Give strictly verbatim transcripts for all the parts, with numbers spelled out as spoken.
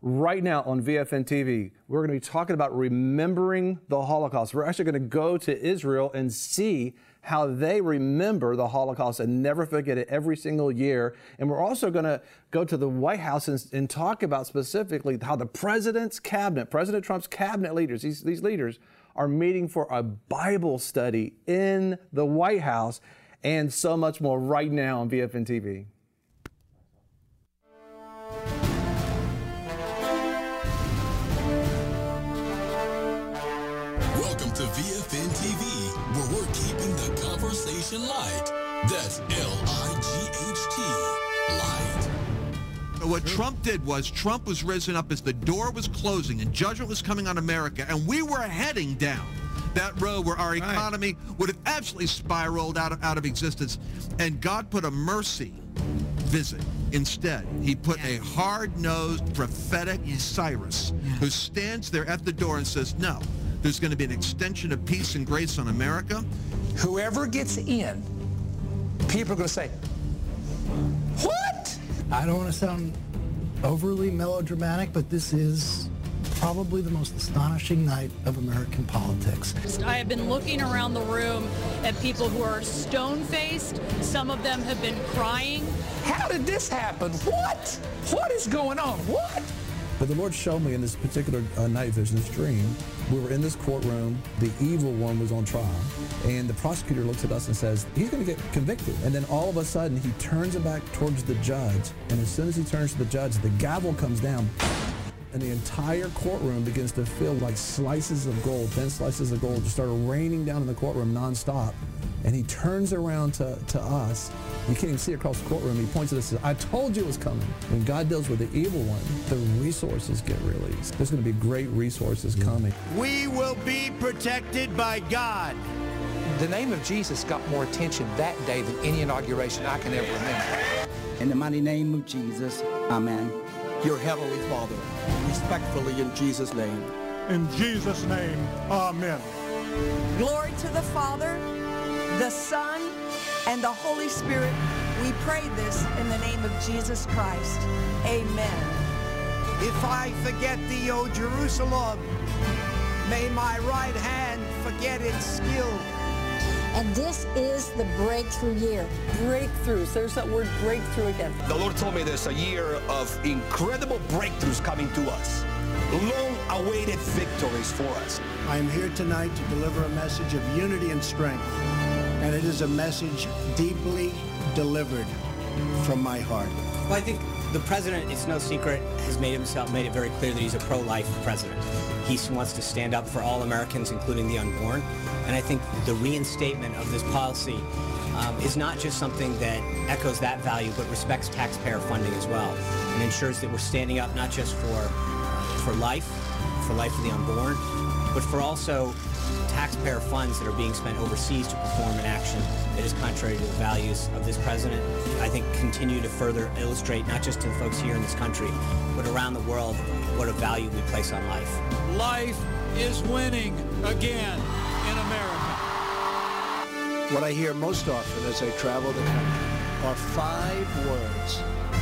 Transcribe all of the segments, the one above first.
right now on V F N T V. We're going to be talking about remembering the Holocaust. We're actually going to go to Israel and see how they remember the Holocaust and never forget it every single year. And we're also going to go to the White House and, and talk about specifically how the president's cabinet, President Trump's cabinet leaders, these, these leaders are meeting for a Bible study in the White House, and so much more right now on V F N T V. Welcome to V F N T V, where we're keeping the conversation light. That's L I G H T, light. What Trump did was Trump was risen up as the door was closing and judgment was coming on America, and we were heading down that road where our economy right. would have absolutely spiraled out of, out of existence. And God put a mercy visit instead. He put yeah. a hard-nosed, prophetic yeah. Cyrus yeah. who stands there at the door and says, no, there's going to be an extension of peace and grace on America. Whoever gets in, people are going to say, what? I don't want to sound overly melodramatic, but this is probably the most astonishing night of American politics. I have been looking around the room at people who are stone-faced. Some of them have been crying. How did this happen? What? What is going on? What? But the Lord showed me in this particular uh, night vision, this dream, we were in this courtroom, the evil one was on trial, and the prosecutor looks at us and says, he's going to get convicted. And then all of a sudden, he turns it back towards the judge, and as soon as he turns to the judge, the gavel comes down, and the entire courtroom begins to feel like slices of gold, thin slices of gold, just started raining down in the courtroom nonstop. And he turns around to, to us. You can't even see across the courtroom. He points at us and says, I told you it was coming. When God deals with the evil one, the resources get released. There's going to be great resources coming. We will be protected by God. The name of Jesus got more attention that day than any inauguration I can ever remember. In the mighty name of Jesus, amen. Your Heavenly Father, respectfully in Jesus' name. In Jesus' name, amen. Glory to the Father, the Son, and the Holy Spirit. We pray this in the name of Jesus Christ. Amen. If I forget thee, O Jerusalem, may my right hand forget its skill. And this is the breakthrough year. Breakthroughs. There's that word breakthrough again. The Lord told me there's a year of incredible breakthroughs coming to us. Long-awaited victories for us. I am here tonight to deliver a message of unity and strength. And it is a message deeply delivered from my heart. Well, I think the president, it's no secret, has made himself made it very clear that he's a pro-life president. He wants to stand up for all Americans, including the unborn. And I think the reinstatement of this policy um, is not just something that echoes that value, but respects taxpayer funding as well, and ensures that we're standing up not just for for life, for life of the unborn, but for also taxpayer funds that are being spent overseas to perform an action that is contrary to the values of this president. I think continue to further illustrate, not just to the folks here in this country, but around the world, what a value we place on life. Life is winning again in America. What I hear most often as I travel the country are five words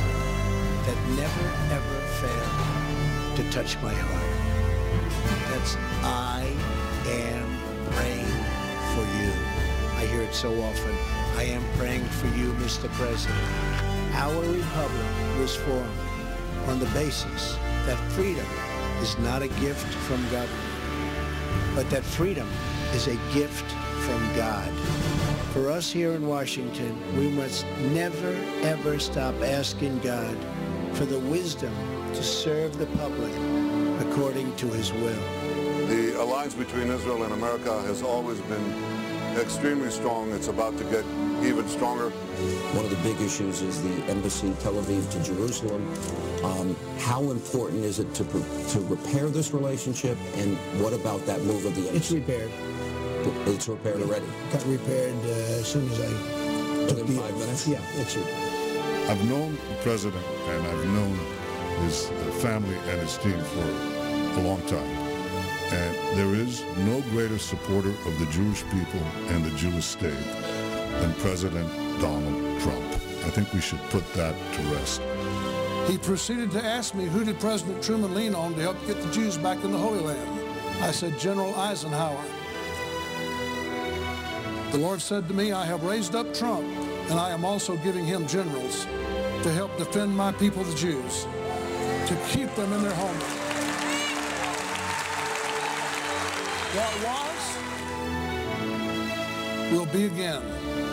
that never, ever fail to touch my heart. That's, I am praying for you. I hear it so often. I am praying for you, Mister President. Our republic was formed on the basis that freedom is not a gift from government, but that freedom is a gift from God. For us here in Washington, we must never, ever stop asking God for the wisdom to serve the public according to his will. The alliance between Israel and America has always been extremely strong. It's about to get even stronger. One of the big issues is the embassy, Tel Aviv to Jerusalem. Um, how important is it to to repair this relationship, and what about that move of the embassy? It's repaired. It's repaired already? Got repaired uh, as soon as I took Within the... five minutes? Yeah, it's it. I've known the president, and I've known his family and his team for a long time. And there is no greater supporter of the Jewish people and the Jewish state than President Donald Trump. I think we should put that to rest. He proceeded to ask me, who did President Truman lean on to help get the Jews back in the Holy Land? I said, General Eisenhower. The Lord said to me, I have raised up Trump, and I am also giving him generals to help defend my people, the Jews, to keep them in their homeland. What was will be again.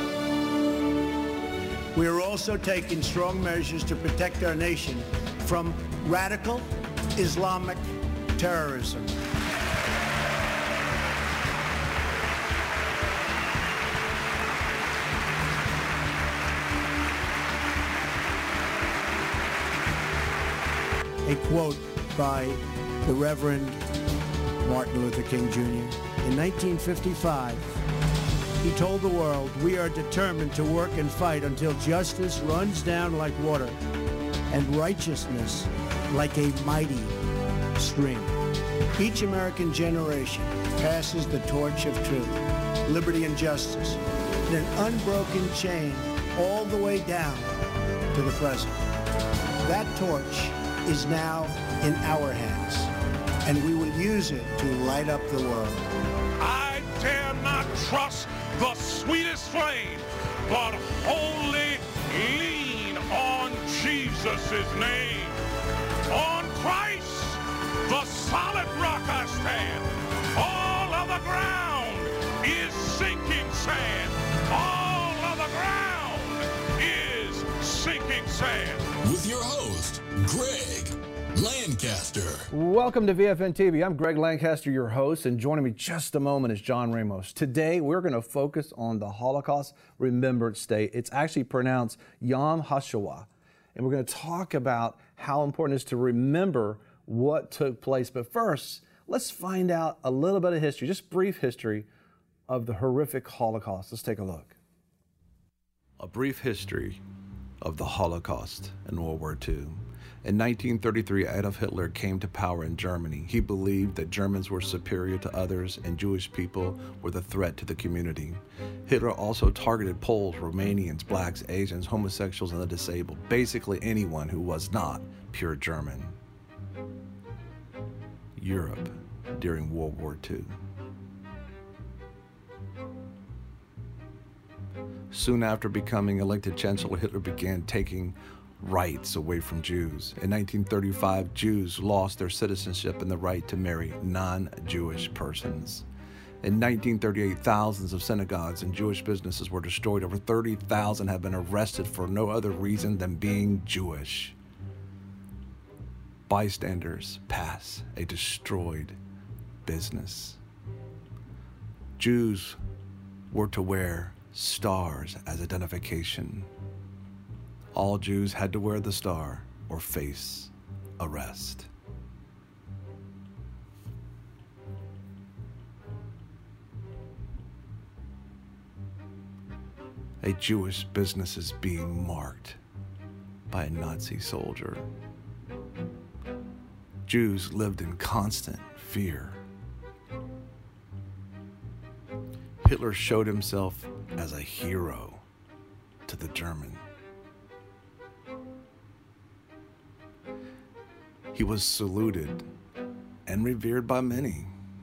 We are also taking strong measures to protect our nation from radical Islamic terrorism. A quote by the Reverend Martin Luther King Junior In nineteen fifty-five, he told the world, we are determined to work and fight until justice runs down like water and righteousness like a mighty stream. Each American generation passes the torch of truth, liberty, and justice in an unbroken chain all the way down to the present. That torch is now in our hands, and we will use it to light up the world. I dare not trust the sweetest flame, but wholly lean on Jesus' name. On Christ, the solid rock I stand. All other ground is sinking sand. All other ground is sinking sand. With your host, Greg Lancaster. Welcome to V F N T V. I'm Greg Lancaster, your host, and joining me just a moment is John Ramos. Today, we're going to focus on the Holocaust Remembrance Day. It's actually pronounced Yom HaShoah, and we're going to talk about how important it is to remember what took place. But first, let's find out a little bit of history, just brief history of the horrific Holocaust. Let's take a look. A brief history of the Holocaust in World War Two. In nineteen thirty-three, Adolf Hitler came to power in Germany. He believed that Germans were superior to others and Jewish people were the threat to the community. Hitler also targeted Poles, Romanians, blacks, Asians, homosexuals, and the disabled, basically anyone who was not pure German. Europe during World War Two. Soon after becoming elected chancellor, Hitler began taking rights away from Jews. In nineteen thirty-five, Jews lost their citizenship and the right to marry non-Jewish persons. In nineteen thirty-eight, thousands of synagogues and Jewish businesses were destroyed. Over thirty thousand have been arrested for no other reason than being Jewish. Bystanders pass a destroyed business. Jews were to wear stars as identification. All Jews had to wear the star or face arrest. A Jewish business is being marked by a Nazi soldier. Jews lived in constant fear. Hitler showed himself as a hero to the German. He was saluted and revered by many.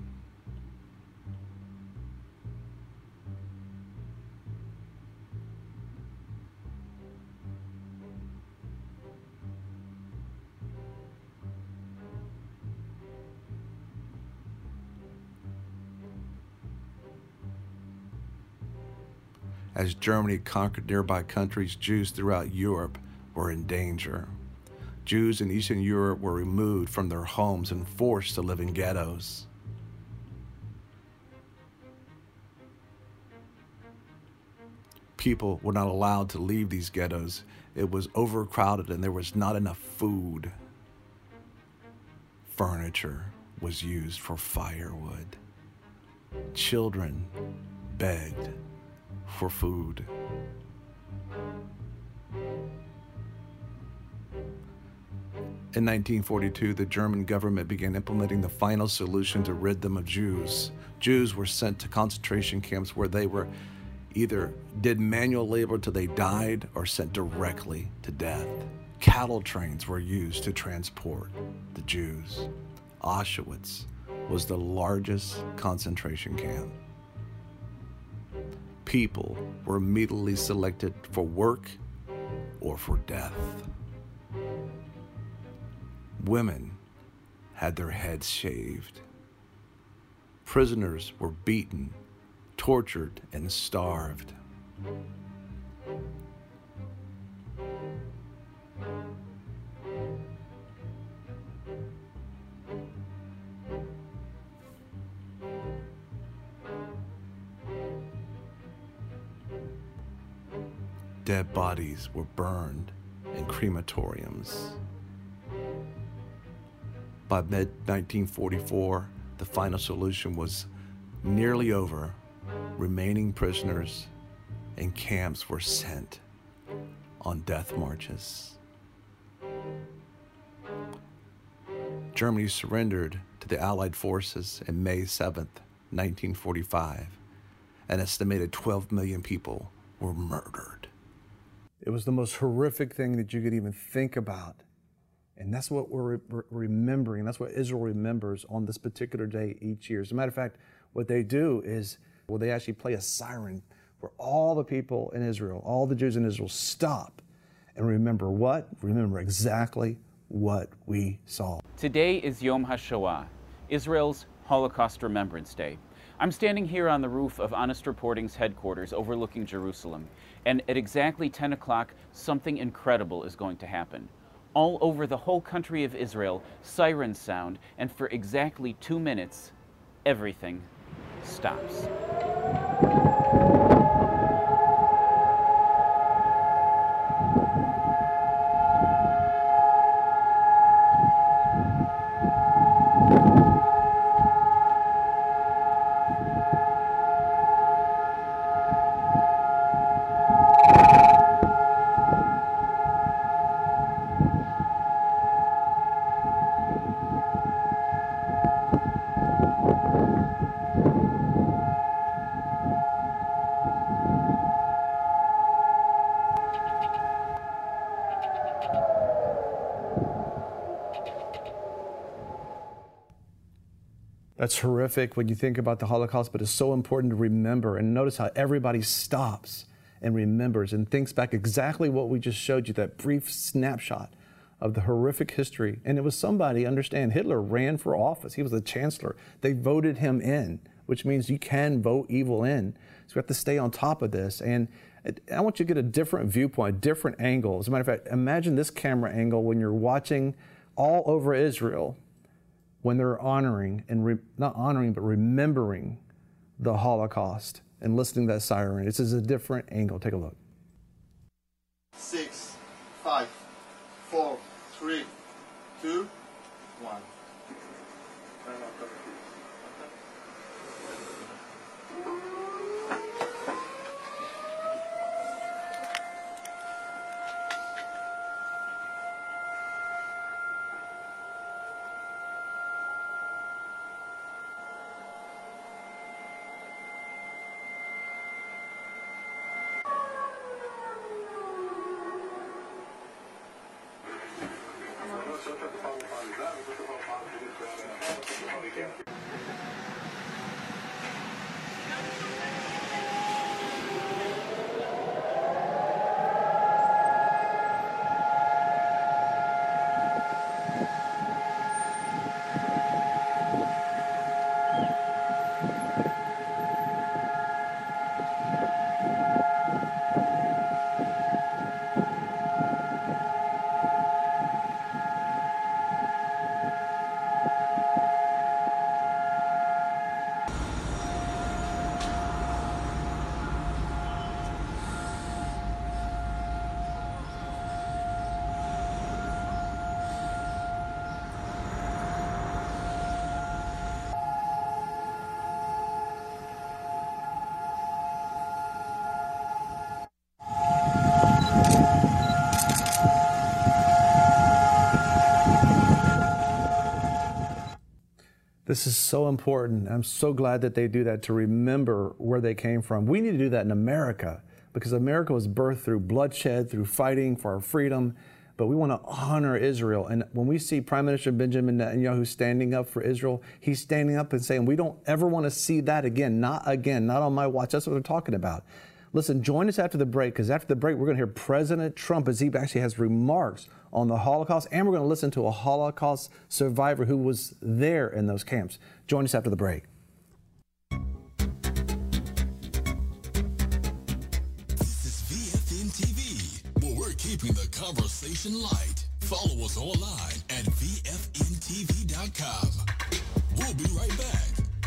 As Germany conquered nearby countries, Jews throughout Europe were in danger. Jews in Eastern Europe were removed from their homes and forced to live in ghettos. People were not allowed to leave these ghettos. It was overcrowded and there was not enough food. Furniture was used for firewood. Children begged for food. In nineteen forty-two, the German government began implementing the final solution to rid them of Jews. Jews were sent to concentration camps where they were either did manual labor till they died or sent directly to death. Cattle trains were used to transport the Jews. Auschwitz was the largest concentration camp. People were immediately selected for work or for death. Women had their heads shaved. Prisoners were beaten, tortured, and starved. Dead bodies were burned in crematoriums. By mid nineteen forty-four, the final solution was nearly over. Remaining prisoners in camps were sent on death marches. Germany surrendered to the Allied forces on May seventh, nineteen forty-five. An estimated twelve million people were murdered. It was the most horrific thing that you could even think about. And that's what we're re- remembering. That's what Israel remembers on this particular day each year. As a matter of fact, what they do is, well, they actually play a siren where all the people in Israel, all the Jews in Israel stop and remember what? Remember exactly what we saw. Today is Yom HaShoah, Israel's Holocaust Remembrance Day. I'm standing here on the roof of Honest Reporting's headquarters overlooking Jerusalem, and at exactly ten o'clock, something incredible is going to happen. All over the whole country of Israel, sirens sound, and for exactly two minutes, everything stops. That's horrific when you think about the Holocaust, but it's so important to remember. And notice how everybody stops and remembers and thinks back exactly what we just showed you, that brief snapshot of the horrific history. And it was somebody, understand, Hitler ran for office. He was the chancellor. They voted him in, which means you can vote evil in. So we have to stay on top of this. And I want you to get a different viewpoint, a different angle. As a matter of fact, imagine this camera angle when you're watching all over Israel, when they're honoring, and re, not honoring, but remembering the Holocaust and listening to that siren. This is a different angle. Take a look. Six, five, four, three, two, one. This is so important. I'm so glad that they do that, to remember where they came from. We need to do that in America, because America was birthed through bloodshed, through fighting for our freedom. but we want to honor Israel. And when we see Prime Minister Benjamin Netanyahu standing up for Israel, he's standing up and saying, we don't ever want to see that again. Not again. Not on my watch. That's what they're talking about. Listen, join us after the break, because after the break, we're going to hear President Trump as he actually has remarks on the Holocaust, and we're going to listen to a Holocaust survivor who was there in those camps. Join us after the break. This is V F N T V, where we're keeping the conversation light. Follow us online at V F N T V dot com. We'll be right back.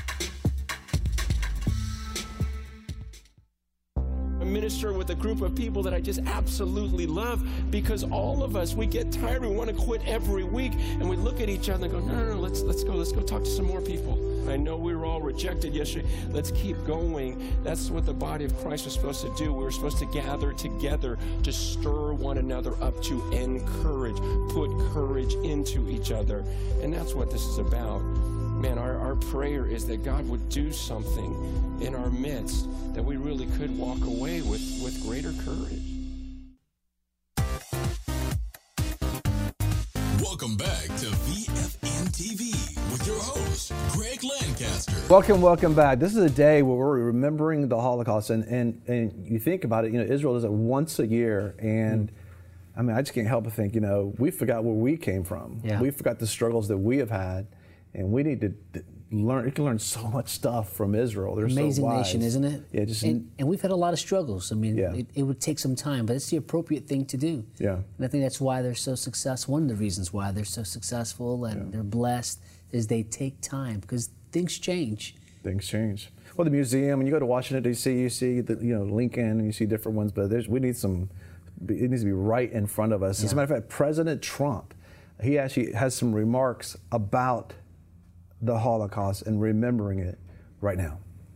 Minister with a group of people that I just absolutely love, because all of us, we get tired, we want to quit every week, and we look at each other and go, no, no, no, let's, let's go, let's go talk to some more people. I know we were all rejected yesterday. Let's keep going. That's what the body of Christ was supposed to do. We were supposed to gather together to stir one another up, to encourage, put courage into each other. And that's what this is about. Man, our, our prayer is that God would do something in our midst, that we really could walk away with, with greater courage. Welcome back to V F N T V with your host, Greg Lancaster. Welcome, welcome back. This is a day where we're remembering the Holocaust, and, and, and you think about it, you know, Israel does it once a year, and I mean, I just can't help but think, you know, we forgot where we came from. Yeah. We forgot the struggles that we have had, and we need to learn. You can learn so much stuff from Israel. They're Amazing so wise. nation, isn't it? Yeah, just and, and we've had a lot of struggles. I mean, Yeah. it, it would take some time, but it's the appropriate thing to do. Yeah. And I think that's why they're so successful. One of the reasons why they're so successful and Yeah. they're blessed is they take time, because things change. Things change. Well, the museum, and you go to Washington D C, you see the, you know, Lincoln, and you see different ones, but there's we need some. It needs to be right in front of us. As a Yeah. matter of fact, President Trump, he actually has some remarks about the Holocaust and remembering it right now.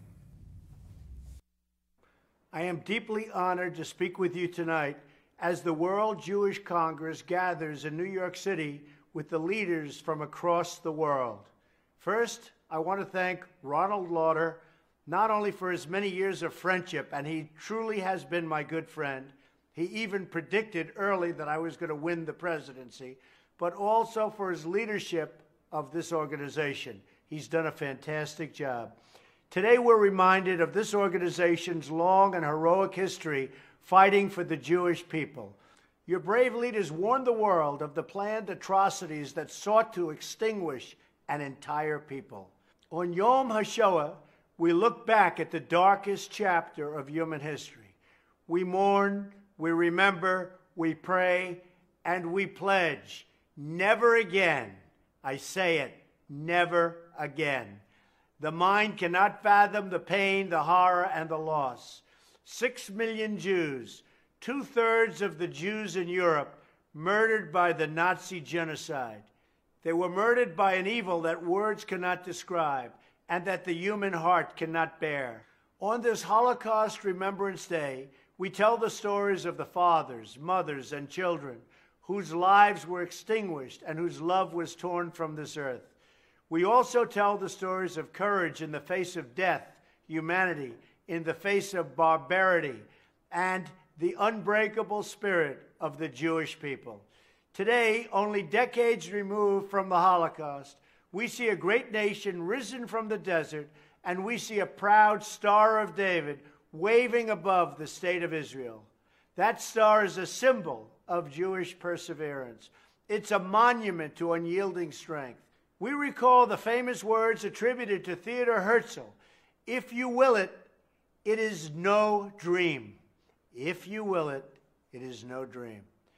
I am deeply honored to speak with you tonight as the World Jewish Congress gathers in New York City with the leaders from across the world. First, I want to thank Ronald Lauder, not only for his many years of friendship, and he truly has been my good friend. He even predicted early that I was going to win the presidency, but also for his leadership of this organization. He's done a fantastic job. Today we're reminded of this organization's long and heroic history fighting for the Jewish people. Your brave leaders warned the world of the planned atrocities that sought to extinguish an entire people. On Yom HaShoah, we look back at the darkest chapter of human history. We mourn, we remember, we pray, and we pledge, never again. I say it, never again. The mind cannot fathom the pain, the horror, and the loss. Six million Jews, two-thirds of the Jews in Europe, murdered by the Nazi genocide. They were murdered by an evil that words cannot describe and that the human heart cannot bear. On this Holocaust Remembrance Day, we tell the stories of the fathers, mothers, and children whose lives were extinguished and whose love was torn from this earth. We also tell the stories of courage in the face of death, humanity in the face of barbarity, and the unbreakable spirit of the Jewish people. Today, only decades removed from the Holocaust, we see a great nation risen from the desert, and we see a proud Star of David waving above the state of Israel. That star is a symbol of Jewish perseverance. It's a monument to unyielding strength. We recall the famous words attributed to Theodor Herzl, "If you will it, it is no dream. If you will it, it is no dream."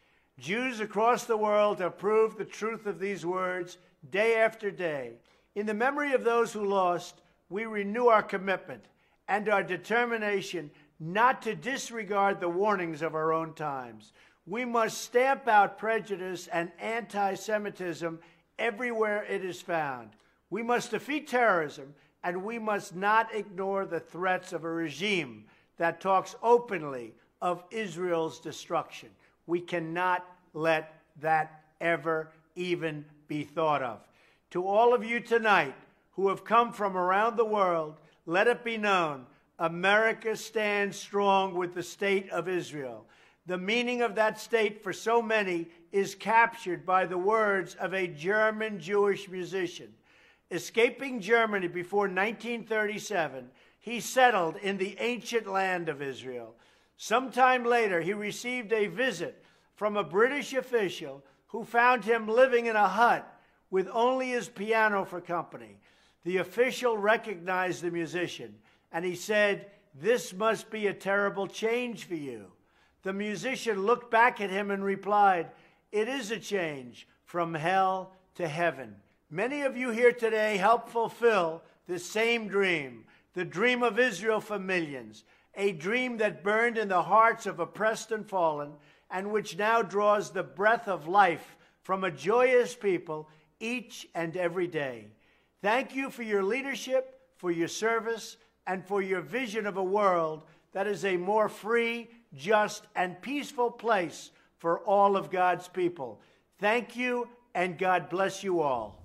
Jews across the world have proved the truth of these words day after day. In the memory of those who lost, we renew our commitment and our determination not to disregard the warnings of our own times. We must stamp out prejudice and anti-Semitism everywhere it is found. We must defeat terrorism, and we must not ignore the threats of a regime that talks openly of Israel's destruction. We cannot let that ever even be thought of. To all of you tonight who have come from around the world, let it be known, America stands strong with the state of Israel. The meaning of that state for so many is captured by the words of a German Jewish musician. Escaping Germany before nineteen thirty-seven, he settled in the ancient land of Israel. Sometime later, he received a visit from a British official who found him living in a hut with only his piano for company. The official recognized the musician, and he said, "This must be a terrible change for you." The musician looked back at him and replied, "It is a change from hell to heaven." Many of you here today help fulfill the same dream, the dream of Israel for millions, a dream that burned in the hearts of oppressed and fallen, and which now draws the breath of life from a joyous people each and every day. Thank you for your leadership, for your service, and for your vision of a world that is a more free, just, and peaceful place for all of God's people. Thank you, and God bless you all.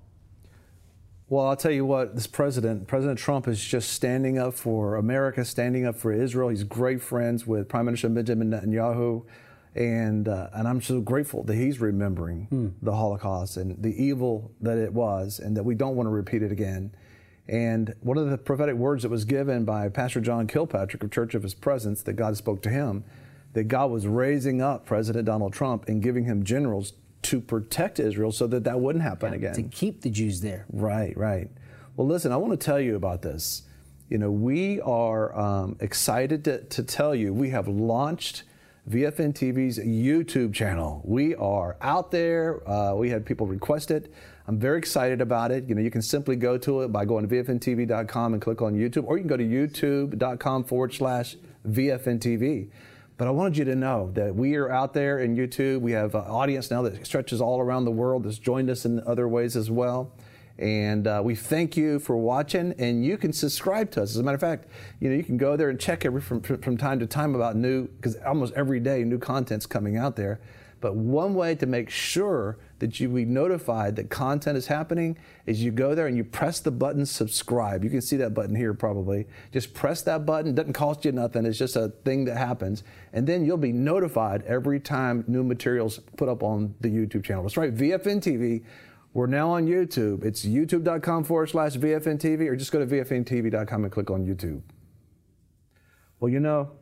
Well, I'll tell you what, this president, President Trump, is just standing up for America, standing up for Israel. He's great friends with Prime Minister Benjamin Netanyahu. And uh, and I'm so grateful that he's remembering hmm. the Holocaust and the evil that it was, and that we don't want to repeat it again. And one of the prophetic words that was given by Pastor John Kilpatrick of Church of His Presence, that God spoke to him, that God was raising up President Donald Trump and giving him generals to protect Israel so that that wouldn't happen yeah, again. To keep the Jews there. Right, right. Well, listen, I want to tell you about this. You know, we are um, excited to, to tell you we have launched V F N T V's YouTube channel. We are out there. Uh, we had people request it. I'm very excited about it. You know, you can simply go to it by going to V F N T V dot com and click on YouTube, or you can go to youtube.com forward slash VFNTV. But I wanted you to know that we are out there in YouTube. We have an audience now that stretches all around the world that's joined us in other ways as well. And uh, we thank you for watching, and you can subscribe to us. As a matter of fact, you know, you can go there and check every from, from time to time about new, because almost every day new content's coming out there. But one way to make sure that you be notified that content is happening is you go there and you press the button subscribe. You can see that button here probably. Just press that button. It doesn't cost you nothing. It's just a thing that happens. And then you'll be notified every time new materials put up on the YouTube channel. That's right, V F N T V. We're now on YouTube. It's youtube.com forward slash VFNTV, or just go to V F N T V dot com and click on YouTube. Well, you know,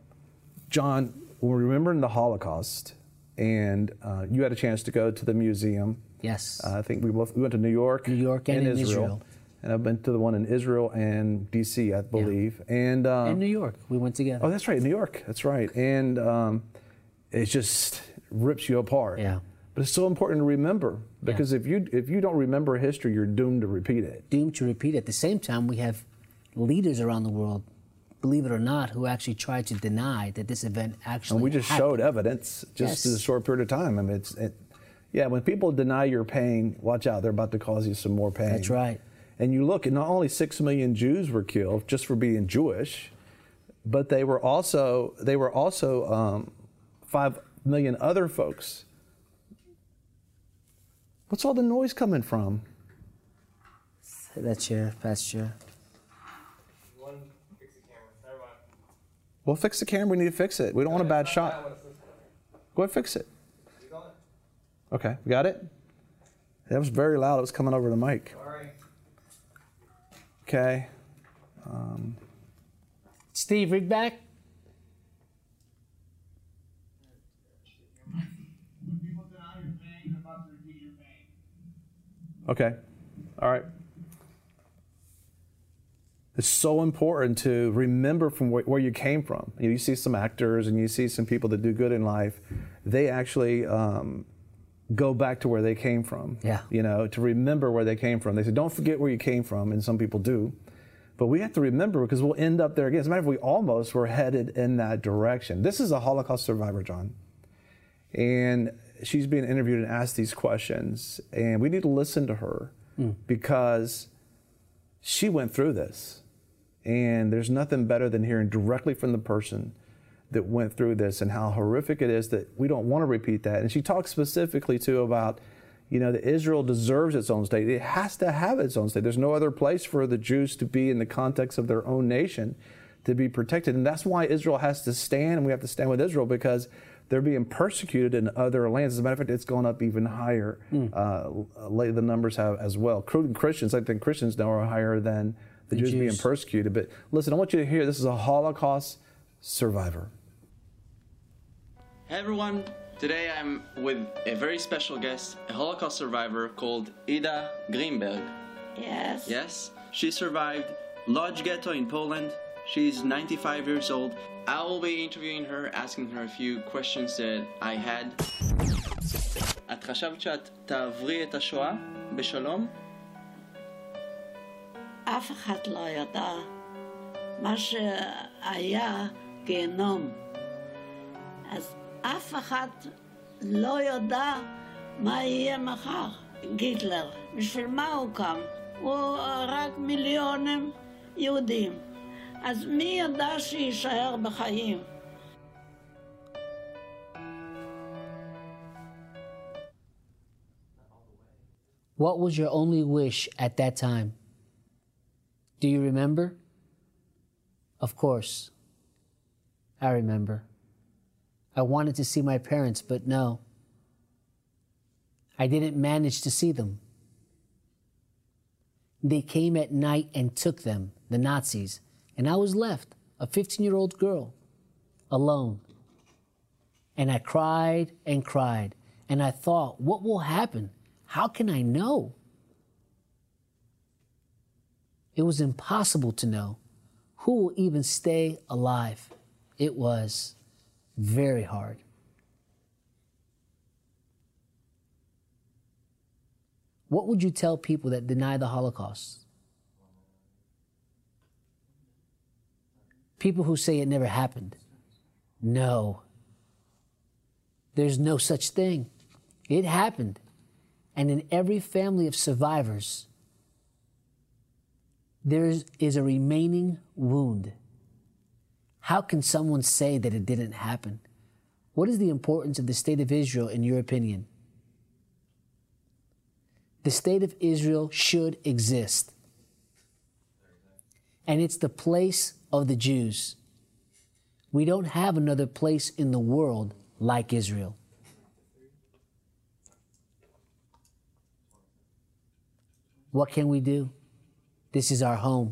John, we're remembering the Holocaust, and uh, you had a chance to go to the museum. Yes. Uh, I think we both we went to New York. New York and, and in Israel. Israel. And I've been to the one in Israel and D C, I believe. Yeah. And uh, in New York, we went together. Oh, that's right, New York. That's right. And um, it just rips you apart. Yeah. But it's so important to remember, because yeah. if you if you don't remember history, you're doomed to repeat it. Doomed to repeat it. At the same time, we have leaders around the world, believe it or not, who actually try to deny that this event actually And we just happened. showed evidence just yes. in a short period of time. I mean, it's, it, yeah, when people deny your pain, watch out, they're about to cause you some more pain. That's right. And you look, and not only six million Jews were killed just for being Jewish, but they were also, they were also um, five million other folks. What's all the noise coming from? That chair, past chair. Well, fix the camera. We need to fix it. We don't want a bad shot. Go ahead, fix it. Okay, we got it? That was very loud. It was coming over the mic. Okay. Um, Steve, read back. Okay. All right. It's so important to remember from where, where you came from. You, know, you see some actors and you see some people that do good in life. They actually um, go back to where they came from. Yeah. You know, to remember where they came from. They say, don't forget where you came from, and some people do. But we have to remember, because we'll end up there again. As a matter of fact, we almost were headed in that direction. This is a Holocaust survivor, John. And she's being interviewed and asked these questions, and we need to listen to her mm. because she went through this, and there's nothing better than hearing directly from the person that went through this and how horrific it is that we don't want to repeat that. And she talks specifically too about, you know, that Israel deserves its own state. It has to have its own state. There's no other place for the Jews to be in the context of their own nation to be protected. And that's why Israel has to stand, and we have to stand with Israel, because they're being persecuted in other lands. As a matter of fact, it's gone up even higher. Mm. Uh, lately, the numbers have as well. Including Christians, I think Christians now are higher than the, the Jews, Jews being persecuted. But listen, I want you to hear, this is a Holocaust survivor. Hey everyone, today I'm with a very special guest, a Holocaust survivor called Ida Greenberg. Yes. Yes? She survived Lodz Ghetto in Poland. She's ninety-five years old. I will be interviewing her, asking her a few questions that I had. את חשבת שאת תעברי את השואה בשלום? אף אחד לא ידע. מה שהיה גיהנום. אז אף אחד לא ידע מה יהיה מחר. גיטלר, בשביל מה הוא קם? הוא הרג מיליונים יהודים. אז מי ידע שישאר בחיים? What was your only wish at that time? Do you remember? Of course. I remember. I wanted to see my parents, but no. I didn't manage to see them. They came at night and took them, the Nazis, and I was left, a fifteen-year-old girl, alone. And I cried and cried, and I thought, what will happen? How can I know? It was impossible to know who will even stay alive. It was very hard. What would you tell people that deny the Holocaust? People who say it never happened. No. There's no such thing. It happened. And in every family of survivors, there is, is a remaining wound. How can someone say that it didn't happen? What is the importance of the State of Israel in your opinion? The State of Israel should exist. And it's the place of the Jews. We don't have another place in the world like Israel. What can we do? This is our home.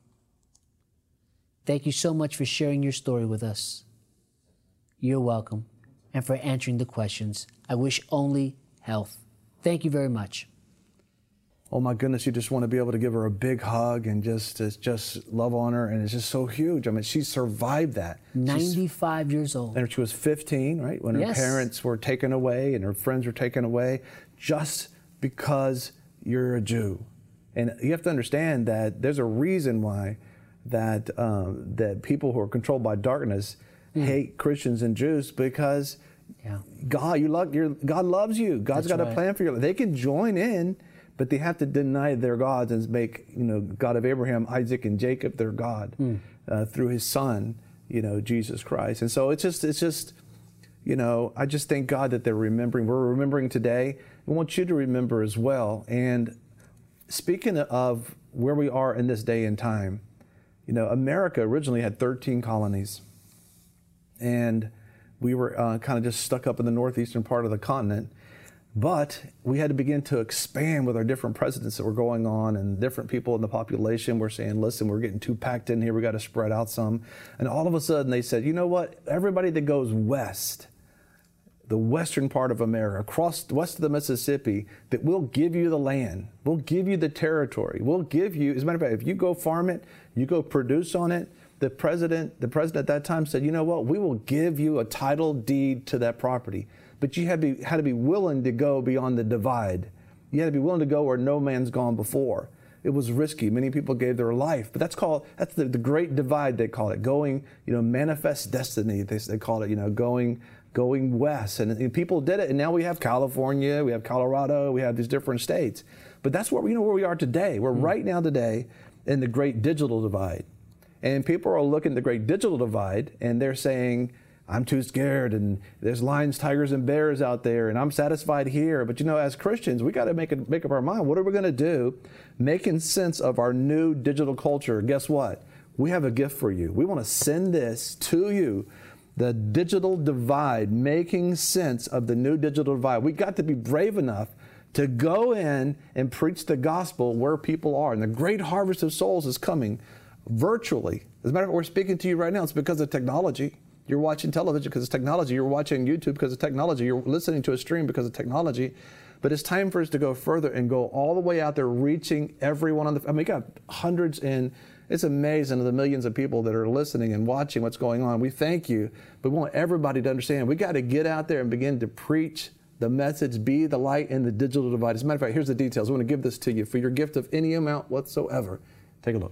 Thank you so much for sharing your story with us. You're welcome. And for answering the questions. I wish only health. Thank you very much. Oh my goodness, you just want to be able to give her a big hug and just just love on her, and it's just so huge. I mean, she survived that. ninety-five She's, years old. And she was fifteen, right? When her yes. parents were taken away and her friends were taken away, just because you're a Jew. And you have to understand that there's a reason why that um, that people who are controlled by darkness mm. hate Christians and Jews, because yeah. God, you love, you're, God loves you. God's That's got right. a plan for you. They can join in, but they have to deny their gods and make, you know, God of Abraham, Isaac, and Jacob their God mm. uh, through His Son, you know, Jesus Christ. And so it's just, it's just, you know, I just thank God that they're remembering. We're remembering today. I want you to remember as well. And speaking of where we are in this day and time, you know, America originally had thirteen colonies, and we were uh, kind of just stuck up in the northeastern part of the continent. But we had to begin to expand with our different presidents that were going on, and different people in the population were saying, listen, we're getting too packed in here, we got to spread out some. And all of a sudden they said, you know what, everybody that goes west, the western part of America, across west of the Mississippi, that we'll give you the land, we'll give you the territory, we'll give you, as a matter of fact, if you go farm it, you go produce on it, the president, the president at that time said, you know what, we will give you a title deed to that property. But you had to, be, had to be willing to go beyond the divide. You had to be willing to go where no man's gone before. It was risky. Many people gave their life. But that's called, that's the, the great divide, they call it. Going, you know, manifest destiny, they, they call it, you know, going going west. And, and people did it. And now we have California, we have Colorado, we have these different states. But that's where, you know, where we are today. We're mm. right now today in the great digital divide. And people are looking at the great digital divide, and they're saying, I'm too scared, and there's lions, tigers, and bears out there, and I'm satisfied here. But you know, as Christians, we got to make it, make up our mind. What are we going to do, making sense of our new digital culture? Guess what? We have a gift for you. We want to send this to you, The digital divide, making sense of the new digital divide. We got to be brave enough to go in and preach the gospel where people are. And the great harvest of souls is coming virtually. As a matter of fact, we're speaking to you right now. It's because of technology. You're watching television because of technology. You're watching YouTube because of technology. You're listening to a stream because of technology. But it's time for us to go further and go all the way out there, reaching everyone on the, I mean, we got hundreds and it's amazing the millions of people that are listening and watching what's going on. We thank you, but we want everybody to understand we got to get out there and begin to preach the message, be the light in the digital divide. As a matter of fact, here's the details. I want to give this to you for your gift of any amount whatsoever. Take a look.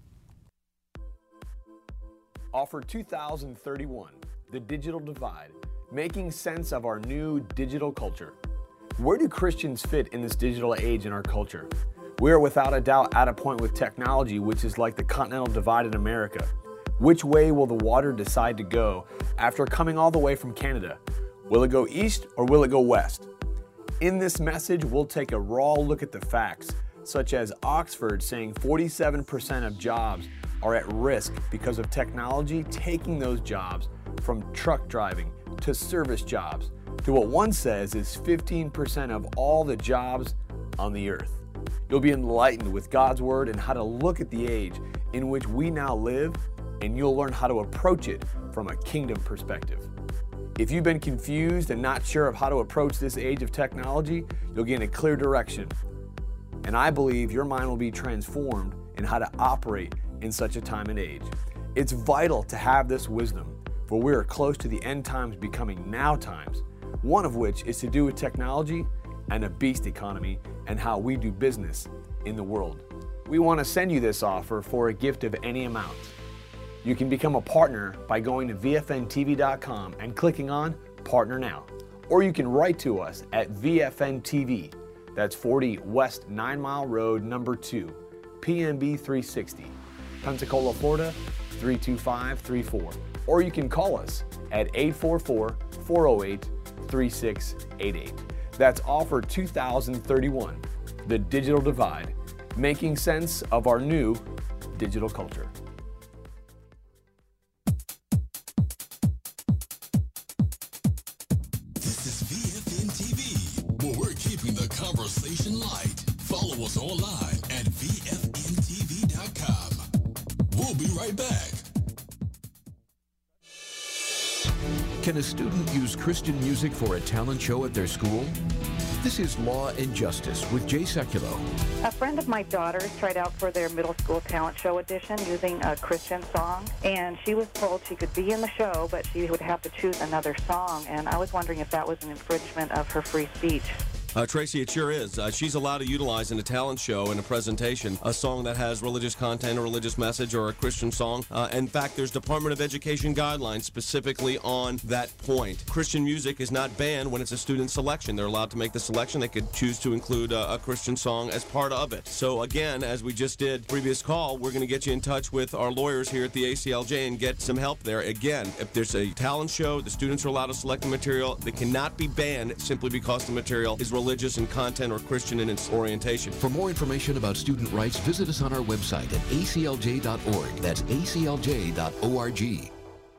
Offer two thousand thirty-one, The Digital Divide, making sense of our new digital culture. Where do Christians fit in this digital age in our culture? We are without a doubt at a point with technology which is like the continental divide in America. Which way will the water decide to go after coming all the way from Canada? Will it go east or will it go west? In this message, we'll take a raw look at the facts, such as Oxford saying forty-seven percent of jobs are at risk because of technology taking those jobs from truck driving to service jobs to what one says is fifteen percent of all the jobs on the earth. You'll be enlightened with God's Word and how to look at the age in which we now live, and you'll learn how to approach it from a kingdom perspective. If you've been confused and not sure of how to approach this age of technology, you'll gain a clear direction. And I believe your mind will be transformed in how to operate in such a time and age. It's vital to have this wisdom, for we are close to the end times becoming now times, one of which is to do with technology and a beast economy and how we do business in the world. We want to send you this offer for a gift of any amount. You can become a partner by going to V F N T V dot com and clicking on Partner Now. Or you can write to us at V F N T V, that's forty West Nine Mile Road, number two, P M B three sixty, Pensacola, Florida, three two five three four. Or you can call us at eight four four, four oh eight, three six eight eight. That's offer two thousand thirty-one, The Digital Divide, making sense of our new digital culture. This is V F N T V, where we're keeping the conversation light. Follow us online at V F N T V dot com. We'll be right back. Can a student use Christian music for a talent show at their school? This is Law and Justice with Jay Sekulow. A friend of my daughter's tried out for their middle school talent show audition using a Christian song, and she was told she could be in the show, but she would have to choose another song, and I was wondering if that was an infringement of her free speech. Uh, Tracy, it sure is. Uh, she's allowed to utilize in a talent show, in a presentation, a song that has religious content, a religious message, or a Christian song. Uh, in fact, there's Department of Education guidelines specifically on that point. Christian music is not banned when it's a student selection. They're allowed to make the selection. They could choose to include a, a Christian song as part of it. So again, as we just did previous call, we're going to get you in touch with our lawyers here at the A C L J and get some help there. Again, if there's a talent show, the students are allowed to select the material. They cannot be banned simply because the material is religious in content or Christian in its orientation. For more information about student rights, visit us on our website at A C L J dot org. That's A C L J dot org.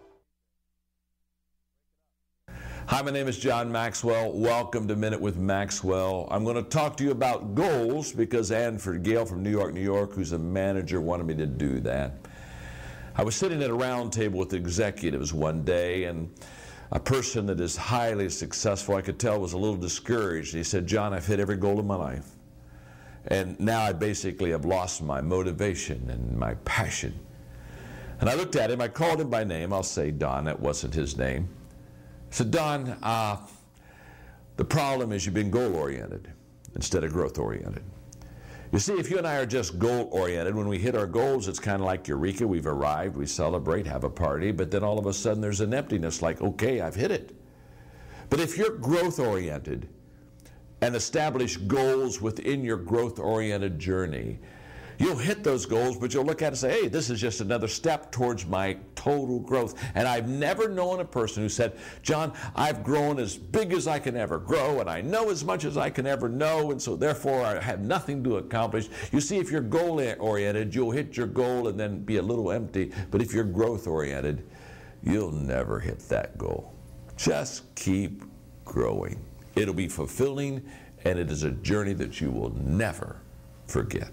Hi, my name is John Maxwell. Welcome to Minute with Maxwell. I'm going to talk to you about goals because Ann Gail from New York, New York, who's a manager, wanted me to do that. I was sitting at a round table with executives one day, and a person that is highly successful, I could tell, was a little discouraged. He said, John, I've hit every goal in my life. And now I basically have lost my motivation and my passion. And I looked at him, I called him by name. I'll say Don, that wasn't his name. I said, Don, uh, the problem is you've been goal-oriented instead of growth-oriented. You see, if you and I are just goal-oriented, when we hit our goals, it's kind of like Eureka, we've arrived, we celebrate, have a party, but then all of a sudden there's an emptiness like, okay, I've hit it. But if you're growth-oriented and establish goals within your growth-oriented journey, you'll hit those goals, but you'll look at it and say, hey, this is just another step towards my total growth. And I've never known a person who said, John, I've grown as big as I can ever grow, and I know as much as I can ever know, and so therefore I have nothing to accomplish. You see, if you're goal-oriented, you'll hit your goal and then be a little empty. But if you're growth-oriented, you'll never hit that goal. Just keep growing. It'll be fulfilling, and it is a journey that you will never forget.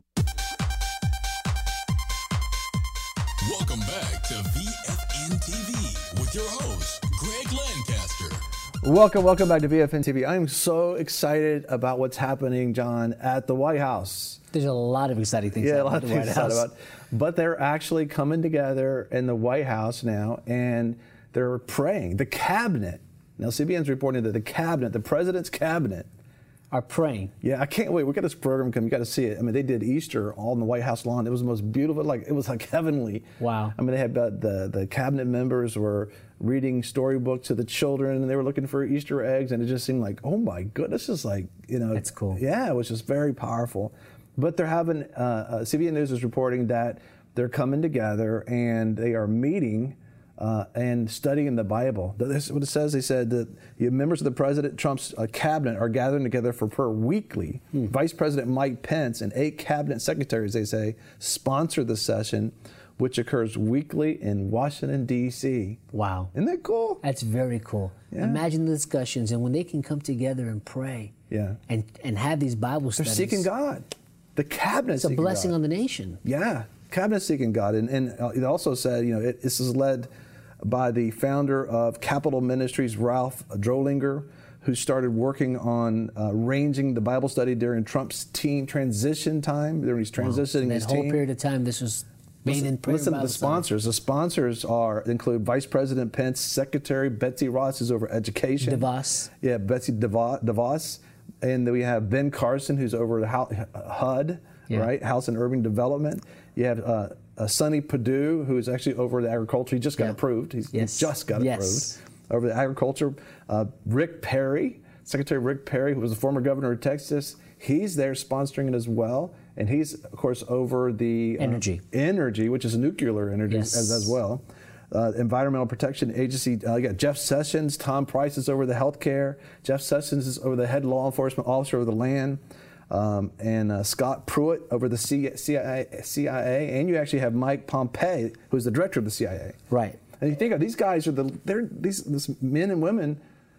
Welcome back to V F N T V with your host, Greg Lancaster. Welcome, welcome back to V F N T V. I'm so excited about what's happening, John, at the White House. There's a lot of exciting things Yeah, a happening lot at of the White things to House. talk about. But they're actually coming together in the White House now, and they're praying. The cabinet. Now, C B N's reporting that the cabinet, the president's cabinet, are praying. Yeah, I can't wait. We got this program coming. You got to see it. I mean, they did Easter all in the White House lawn. It was the most beautiful. Like it was like heavenly. Wow. I mean, they had uh, the the cabinet members were reading storybooks to the children, and they were looking for Easter eggs, and it just seemed like, oh my goodness, this is like, you know, That's cool. Yeah, it was just very powerful. But they're having uh, uh, C B N News is reporting that they're coming together and they are meeting. Uh, and studying the Bible. This is what it says. They said that the members of the President Trump's uh, cabinet are gathering together for prayer weekly. Hmm. Vice President Mike Pence and eight cabinet secretaries, they say, sponsor the session, which occurs weekly in Washington, D C Wow. Isn't that cool? That's very cool. Yeah. Imagine the discussions and when they can come together and pray Yeah. and, and have these Bible They're studies. seeking God. The cabinet It's a seeking blessing God. on the nation. Yeah, cabinet seeking God. And, and uh, it also said, you know, it, this is led by the founder of Capital Ministries, Ralph Drollinger, who started working on uh, arranging the Bible study during Trump's team transition time, during his transitioning Wow. his That whole team. period of time, this was made Listen, in prayer. listen to Bible the study. sponsors. The sponsors are include Vice President Pence, Secretary Betsy Ross is over education. DeVos. Yeah, Betsy DeVos. DeVos. And then we have Ben Carson, who's over the H U D, Yeah. right? House and Urban Development. You have uh, uh, Sonny Perdue, who is actually over the agriculture. He just got Yeah. approved. He's, Yes. He just got Yes. approved over the agriculture. Uh, Rick Perry, Secretary Rick Perry, who was the former governor of Texas. He's there sponsoring it as well. And he's, of course, over the uh, Energy. energy, which is nuclear energy Yes. as, as well. Uh, Environmental Protection Agency, uh, you got Jeff Sessions. Tom Price is over the healthcare. Jeff Sessions is over the head law enforcement officer of the land. Um, and uh, Scott Pruitt over the C I A, C I A. And you actually have Mike Pompeo, who's the director of the C I A. Right. And you think of these guys are the, they're these, these men and women.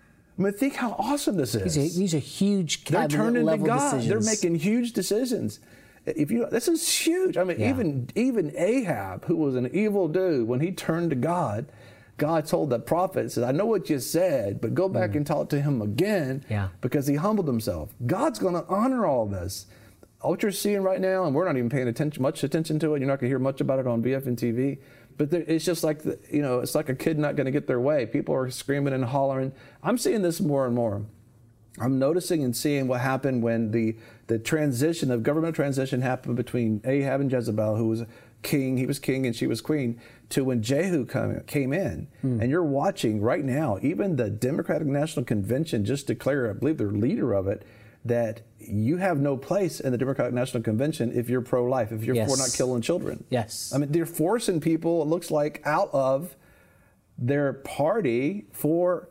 I mean, think how awesome this is. These are, these are huge They're cabinet turning to level God. decisions. They're making huge decisions. If you, this is huge. I mean, Yeah. even even Ahab, who was an evil dude, when he turned to God, God told the prophet, said, "I know what you said, but go back and talk to him again." Yeah. Because he humbled himself. God's going to honor all this. What you're seeing right now, and we're not even paying attention, much attention to it. You're not going to hear much about it on V F N T V. But there, it's just like, the, you know, it's like a kid not going to get their way. People are screaming and hollering. I'm seeing this more and more. I'm noticing and seeing what happened when the, the transition of government transition happened between Ahab and Jezebel, who was king, he was king and she was queen, to when Jehu come, came in. Hmm. And you're watching right now, even the Democratic National Convention just declared, I believe their leader of it, that you have no place in the Democratic National Convention if you're pro-life, if you're Yes. for not killing children. Yes. I mean, they're forcing people, it looks like, out of their party for,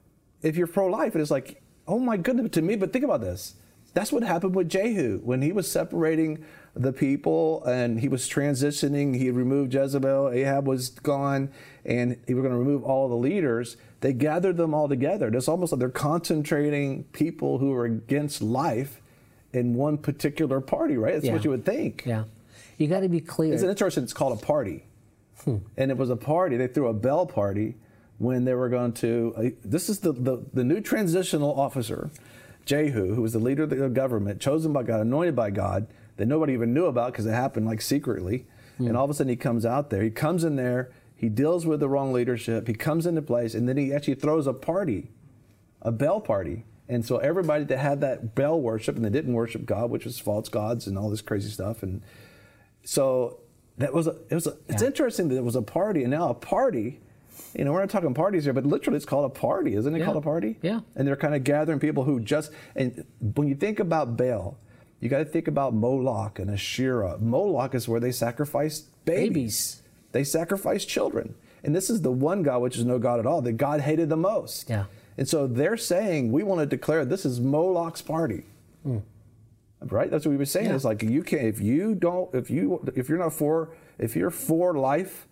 if you're pro-life. And it's like, oh my goodness, to me, but think about this. That's what happened with Jehu. When he was separating the people and he was transitioning, he removed Jezebel, Ahab was gone, and he was going to remove all the leaders. They gathered them all together. It's almost like they're concentrating people who are against life in one particular party, right? That's Yeah. what you would think. Yeah. You got to be clear. It's interesting, it's called a party. Hmm. And it was a party, they threw a bell party when they were going to, uh, this is the, the, the new transitional officer, Jehu, who was the leader of the government, chosen by God, anointed by God, that nobody even knew about because it happened like secretly. Hmm. And all of a sudden he comes out there, he comes in there, he deals with the wrong leadership, he comes into place, and then he actually throws a party, a bell party. And so everybody that had that bell worship, and they didn't worship God, which was false gods and all this crazy stuff. And so that was a, it was a, it's Yeah. interesting that it was a party, and now a party, you know, we're not talking parties here, but literally it's called a party, isn't it Yeah. called a party? Yeah. And they're kind of gathering people who just, and when you think about Baal, you got to think about Moloch and Asherah. Moloch is where they sacrificed babies. Babies. They sacrificed children. And this is the one God, which is no God at all, that God hated the most. Yeah. And so they're saying, we want to declare this is Moloch's party. Mm. Right? That's what we were saying. Yeah. It's like, you can't, if you don't, if you, if you're not for, if you're for life,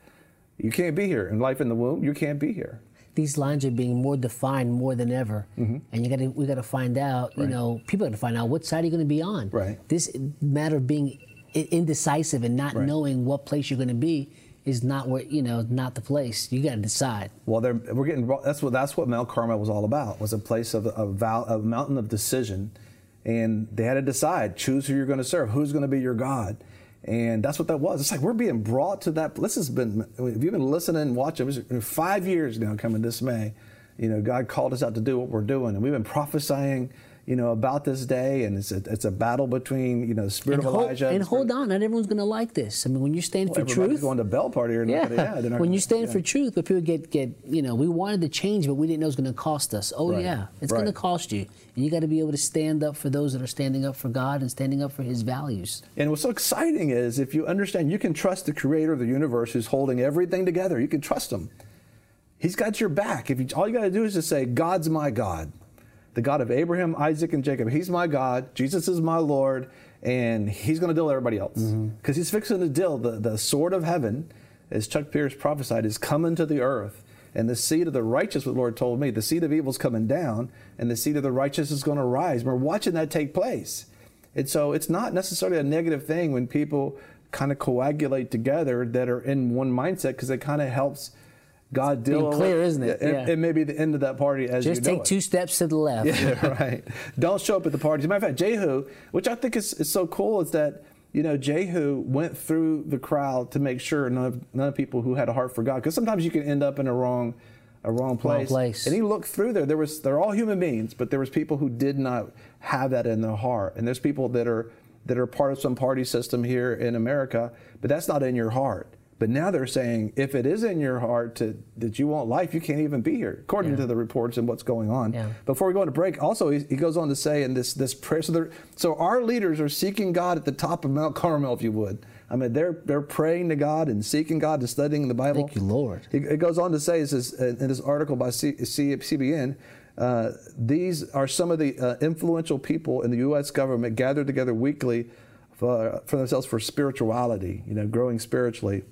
You can't be here. In life in the womb, you can't be here. These lines are being more defined more than ever, mm-hmm. and you got to we got to find out. You right. know, people got to find out what side are you going to be on. Right. This matter of being indecisive and not right. knowing what place you're going to be is not where you know not the place. You got to decide. Well, they're, we're getting that's what that's what Mount Carmel was all about. Was a place of a, val, a mountain of decision, and they had to decide, choose who you're going to serve, who's going to be your God. And that's what that was. It's like we're being brought to that. This has been, if you've been listening and watching, it's been five years now coming this May. You know, God called us out to do what we're doing. And we've been prophesying, you know, about this day. And it's a, it's a battle between, you know, the spirit and of hold, Elijah. And, and hold on, not everyone's going to like this. I mean, when you stand well, for everybody's truth. going to Bell Party or yeah. yeah when gonna, you stand yeah. for truth, but people get, get, you know, we wanted to change, but we didn't know it was going to cost us. Oh, right. yeah, it's right. going to cost you. And you got to be able to stand up for those that are standing up for God and standing up for his values. And what's so exciting is if you understand, you can trust the creator of the universe who's holding everything together. You can trust him. He's got your back. If you, all you got to do is just say, God's my God. The God of Abraham, Isaac, and Jacob. He's my God. Jesus is my Lord. And he's going to deal with everybody else. Because mm-hmm. he's fixing to deal. The, the sword of heaven, as Chuck Pierce prophesied, is coming to the earth. And the seed of the righteous, what the Lord told me, the seed of evil is coming down, and the seed of the righteous is going to rise. We're watching that take place. And so it's not necessarily a negative thing when people kind of coagulate together that are in one mindset, because it kind of helps God deal with it. Clear, isn't it? It, yeah. it may be the end of that party as Just you know take it. two steps to the left. Yeah, right. Don't show up at the party. As a matter of fact, Jehu, which I think is, is so cool, is that you know, Jehu went through the crowd to make sure none of, none of people who had a heart for God, because sometimes you can end up in a wrong, a wrong place. Wrong place. And he looked through there. There was, they're all human beings, but there was people who did not have that in their heart. And there's people that are that are part of some party system here in America, but that's not in your heart. But now they're saying, if it is in your heart to, that you want life, you can't even be here, according yeah. to the reports and what's going on. Yeah. Before we go into break, also he, he goes on to say in this this prayer, so, so our leaders are seeking God at the top of Mount Carmel, if you would. I mean, they're they're praying to God and seeking God and studying the Bible. Thank you, Lord. He, it goes on to say, it says, in this article by C, C, C B N, uh, these are some of the uh, influential people in the U S government gathered together weekly for, for themselves for spirituality, you know, growing spiritually.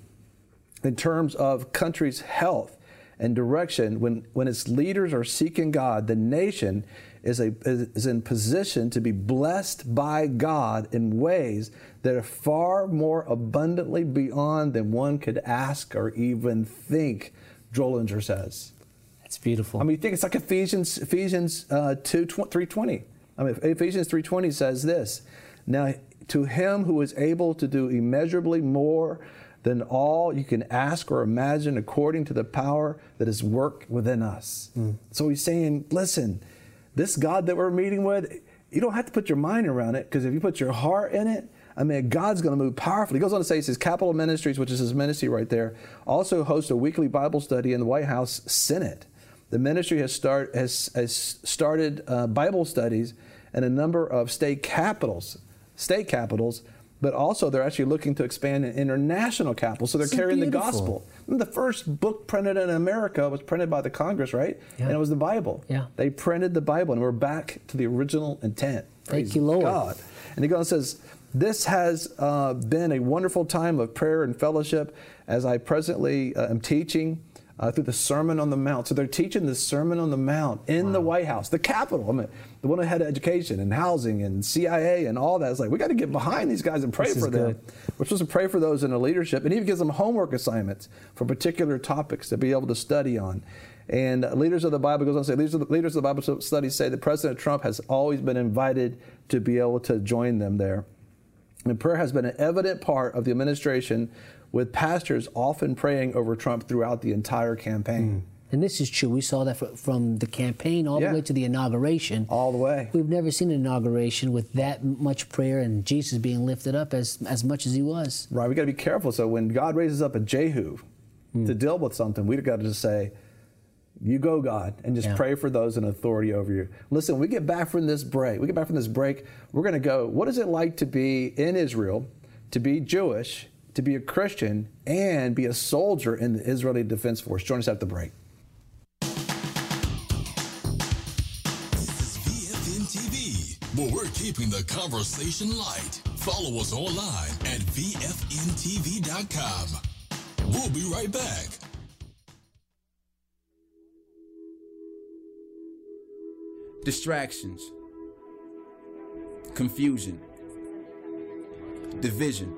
In terms of country's health and direction, when, when its leaders are seeking God, the nation is, a, is in position to be blessed by God in ways that are far more abundantly beyond than one could ask or even think, Drollinger says. That's beautiful. I mean, you think it's like Ephesians, Ephesians uh, two, three twenty. I mean, Ephesians three twenty says this, now to him who is able to do immeasurably more than all you can ask or imagine, according to the power that is worked within us. Mm. So he's saying, listen, this God that we're meeting with, you don't have to put your mind around it, because if you put your heart in it, I mean, God's going to move powerfully. He goes on to say, he says, Capital Ministries, which is his ministry right there, also hosts a weekly Bible study in the White House Senate. The ministry has, start, has, has started uh, Bible studies in a number of state capitals, state capitals, but also they're actually looking to expand in international capitals. So they're so carrying beautiful. the gospel. The first book printed in America was printed by the Congress, right? Yeah. And it was the Bible. Yeah. They printed the Bible, and we're back to the original intent. Thank Praise you, Lord. God. And he goes and says, this has uh, been a wonderful time of prayer and fellowship as I presently uh, am teaching uh, through the Sermon on the Mount. So they're teaching the Sermon on the Mount in wow. the White House, the Capitol. I mean, the one that had education and housing and C I A and all that. It's like, we got to get behind these guys and pray this for them. Good. We're supposed to pray for those in the leadership, and even gives them homework assignments for particular topics to be able to study on. And leaders of the Bible, goes on to say, leaders of the, leaders of the Bible studies say that President Trump has always been invited to be able to join them there. And prayer has been an evident part of the administration, with pastors often praying over Trump throughout the entire campaign. Mm. And this is true. We saw that from the campaign all yeah. the way to the inauguration. All the way. We've never seen an inauguration with that much prayer and Jesus being lifted up as, as much as he was. Right. We got to be careful. So when God raises up a Jehu mm. to deal with something, we've got to just say, you go, God, and just yeah. pray for those in authority over you. Listen, when we get back from this break, we get back from this break, we're going to go, what is it like to be in Israel, to be Jewish, to be a Christian, and be a soldier in the Israeli Defense Force? Join us at the break. This is V F N T V, where we're keeping the conversation light. Follow us online at V F N T V dot com. We'll be right back. Distractions, confusion, division.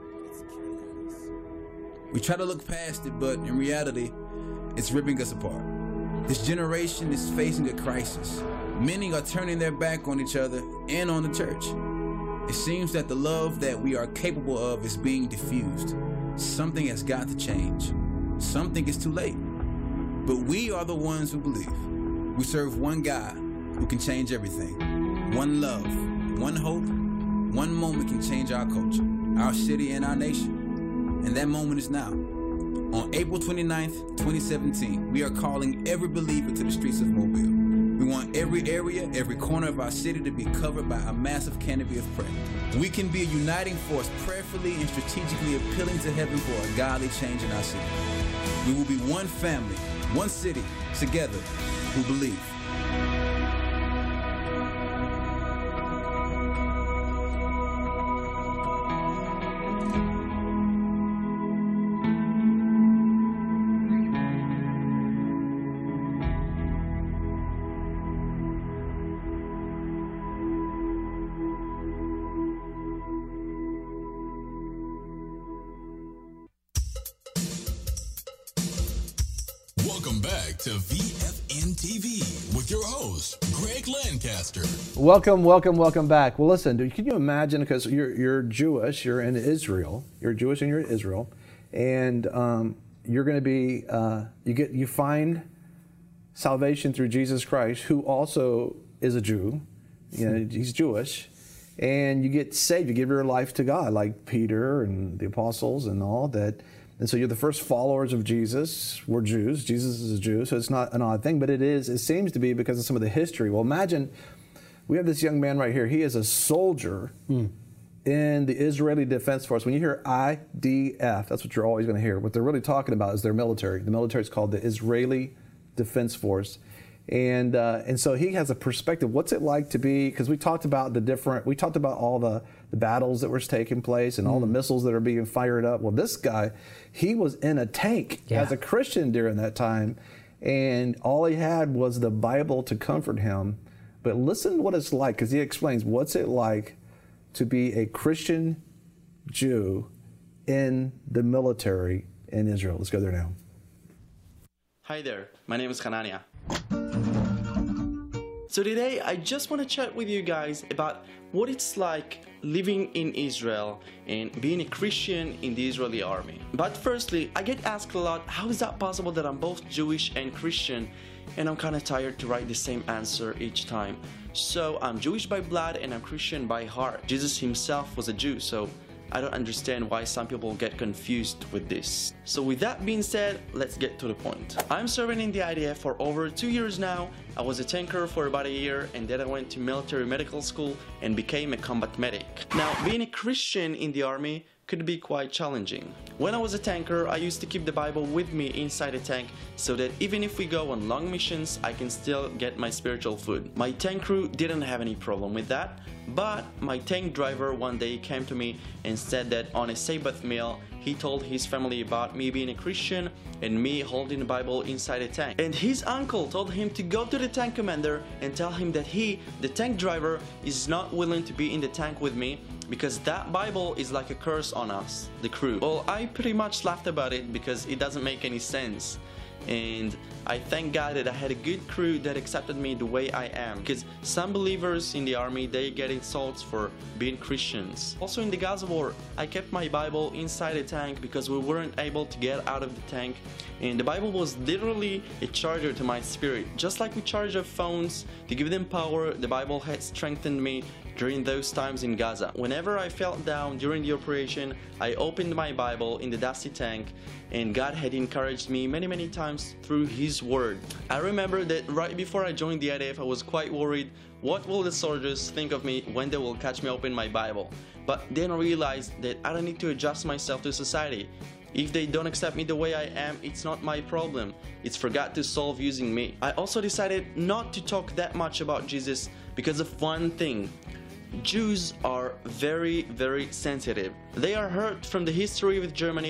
We try to look past it, but in reality, it's ripping us apart. This generation is facing a crisis. Many are turning their back on each other and on the church. It seems that the love that we are capable of is being diffused. Something has got to change. Some think it's too late. But we are the ones who believe. We serve one God who can change everything. One love, one hope, one moment can change our culture, our city, and our nation. And that moment is now. On April twenty-ninth, twenty seventeen, we are calling every believer to the streets of Mobile. We want every area, every corner of our city to be covered by a massive canopy of prayer. We can be a uniting force, prayerfully and strategically appealing to heaven for a godly change in our city. We will be one family, one city, together, who believe. Welcome back to V F N T V with your host, Greg Lancaster. Welcome, welcome, welcome back. Well, listen, dude, can you imagine, because you're, you're Jewish, you're in Israel, you're Jewish and you're in Israel, and um, you're going to be, uh, you get, you find salvation through Jesus Christ, who also is a Jew, you know, he's Jewish, and you get saved, you give your life to God, like Peter and the apostles and all that. And so you're the first followers of Jesus. We're Jews. Jesus is a Jew, so it's not an odd thing, but it is, it seems to be because of some of the history. Well, imagine, we have this young man right here. He is a soldier mm. in the Israeli Defense Force. When you hear I D F, that's what you're always going to hear. What they're really talking about is their military. The military is called the Israeli Defense Force. And uh, and so he has a perspective. What's it like to be, because we talked about the different, we talked about all the, the battles that were taking place and all mm. the missiles that are being fired up. Well, this guy, he was in a tank yeah. as a Christian during that time, and all he had was the Bible to comfort him. But listen to what it's like, because he explains what's it like to be a Christian Jew in the military in Israel. Let's go there now. Hi there, my name is Hanania. So today I just want to chat with you guys about what it's like living in Israel and being a Christian in the Israeli army. But firstly, I get asked a lot, how is that possible that I'm both Jewish and Christian? And I'm kind of tired to write the same answer each time. So I'm Jewish by blood and I'm Christian by heart. Jesus himself was a Jew, so I don't understand why some people get confused with this. So with that being said, let's get to the point. I'm serving in the I D F for over two years now. I was a tanker for about a year, and then I went to military medical school and became a combat medic. Now, being a Christian in the army could be quite challenging. When I was a tanker, I used to keep the Bible with me inside the tank so that even if we go on long missions, I can still get my spiritual food. My tank crew didn't have any problem with that, but my tank driver one day came to me and said that on a Sabbath meal, he told his family about me being a Christian and me holding the Bible inside the tank. And his uncle told him to go to the tank commander and tell him that he, the tank driver, is not willing to be in the tank with me because that Bible is like a curse on us, the crew. Well, I pretty much laughed about it because it doesn't make any sense. And I thank God that I had a good crew that accepted me the way I am, because some believers in the army, they get insults for being Christians. Also in the Gaza war, I kept my Bible inside the tank because we weren't able to get out of the tank, and the Bible was literally a charger to my spirit. Just like we charge our phones to give them power, the Bible had strengthened me during those times in Gaza. Whenever I felt down during the operation, I opened my Bible in the dusty tank, and God had encouraged me many many times through His Word. I remember that right before I joined the I D F, I was quite worried, what will the soldiers think of me when they will catch me open my Bible? But then I realized that I don't need to adjust myself to society. If they don't accept me the way I am, it's not my problem. It's for God to solve using me. I also decided not to talk that much about Jesus because of one thing. Jews are very, very sensitive. They are hurt from the history with Germany,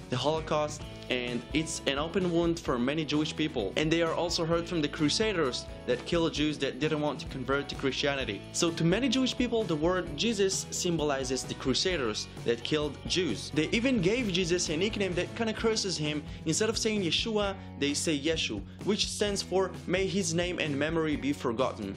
the Holocaust, and it's an open wound for many Jewish people. And they are also heard from the Crusaders that killed Jews that didn't want to convert to Christianity. So to many Jewish people, the word Jesus symbolizes the Crusaders that killed Jews. They even gave Jesus a nickname that kind of curses him. Instead of saying Yeshua, they say Yeshu, which stands for may his name and memory be forgotten.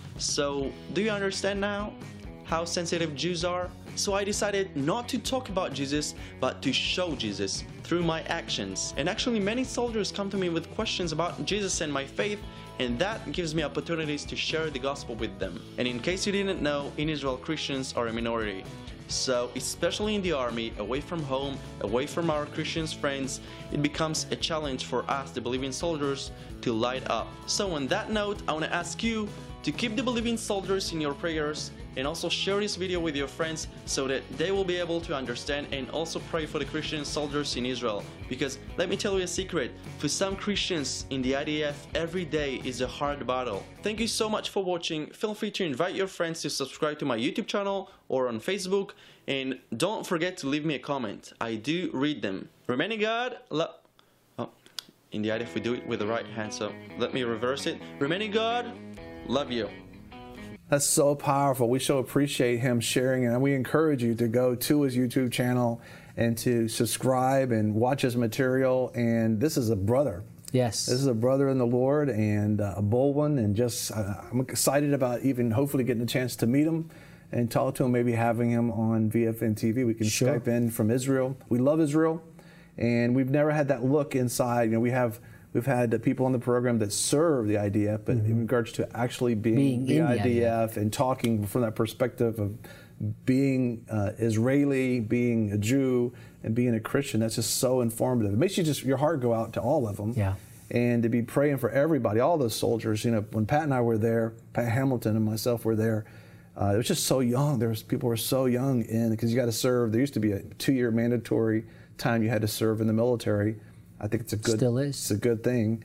So do you understand now how sensitive Jews are? So I decided not to talk about Jesus, but to show Jesus through my actions. And actually many soldiers come to me with questions about Jesus and my faith, and that gives me opportunities to share the gospel with them. And in case you didn't know, in Israel Christians are a minority. So especially in the army, away from home, away from our Christian friends, it becomes a challenge for us, the believing soldiers, to light up. So on that note, I want to ask you to keep the believing soldiers in your prayers, and also share this video with your friends so that they will be able to understand, and also pray for the Christian soldiers in Israel. Because let me tell you a secret, for some Christians in the I D F, every day is a hard battle. Thank you so much for watching. Feel free to invite your friends to subscribe to my YouTube channel or on Facebook, and don't forget to leave me a comment. I do read them. Remaining God, love. Oh, in the I D F we do it with the right hand, so let me reverse it. Remaining God, love you. That's so powerful. We so appreciate him sharing, and we encourage you to go to his YouTube channel and to subscribe and watch his material. And this is a brother. Yes. This is a brother in the Lord, and uh, a bold one, and just uh, I'm excited about even hopefully getting a chance to meet him and talk to him, maybe having him on V F N T V. We can Sure. Skype in from Israel. We love Israel, and we've never had that look inside. You know, we have We've had people on the program that serve the I D F, but mm-hmm. in regards to actually being, being the I D F the and talking from that perspective of being uh, Israeli, being a Jew, and being a Christian, that's just so informative. It makes you just your heart go out to all of them. Yeah. And to be praying for everybody, all those soldiers. You know, when Pat and I were there, Pat Hamilton and myself were there. Uh, it was just so young. There was people were so young in because you got to serve. There used to be a two-year mandatory time you had to serve in the military. I think it's a good, Still is. It's a good thing,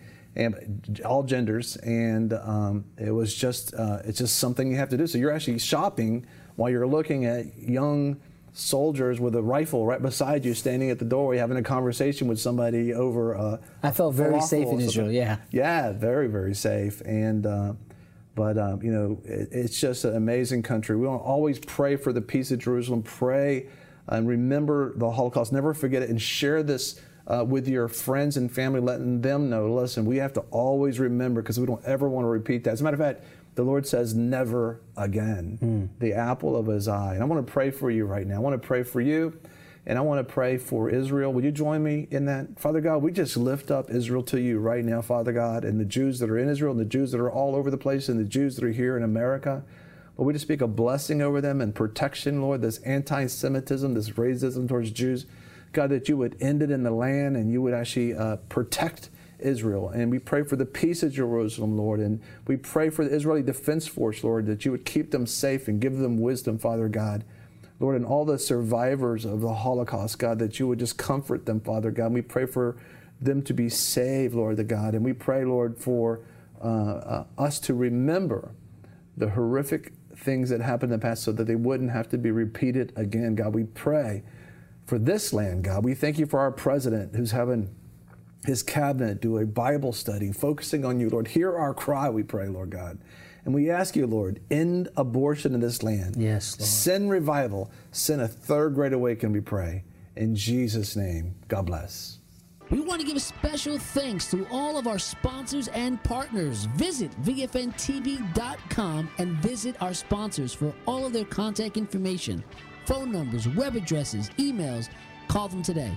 and all genders. And um, it was just, uh, it's just something you have to do. So you're actually shopping while you're looking at young soldiers with a rifle right beside you, standing at the doorway, having a conversation with somebody over. Uh, I felt very safe in Israel. Yeah. Yeah, very, very safe. And uh, but um, you know, it, it's just an amazing country. We want to always pray for the peace of Jerusalem. Pray and remember the Holocaust. Never forget it, and share this. Uh, with your friends and family, letting them know, listen, we have to always remember, because we don't ever want to repeat that. As a matter of fact, the Lord says never again, mm. the apple of his eye. And I want to pray for you right now. I want to pray for you, and I want to pray for Israel. Would you join me in that? Father God, we just lift up Israel to you right now, Father God, and the Jews that are in Israel, and the Jews that are all over the place, and the Jews that are here in America. Lord, we just speak a blessing over them and protection, Lord, this anti-Semitism, this racism towards Jews. God, that you would end it in the land, and you would actually uh, protect Israel. And we pray for the peace of Jerusalem, Lord. And we pray for the Israeli Defense Force, Lord, that you would keep them safe and give them wisdom, Father God. Lord, and all the survivors of the Holocaust, God, that you would just comfort them, Father God. And we pray for them to be saved, Lord, the God. And we pray, Lord, for uh, uh, us to remember the horrific things that happened in the past so that they wouldn't have to be repeated again, God. We pray for this land, God. We thank you for our president who's having his cabinet do a Bible study, focusing on you, Lord. Hear our cry, we pray, Lord God. And we ask you, Lord, end abortion in this land. Yes, Lord. Send revival. Send a third great awakening, we pray. In Jesus' name, God bless. We want to give a special thanks to all of our sponsors and partners. Visit V F N T V dot com and visit our sponsors for all of their contact information. Phone numbers, web addresses, emails. Call them today.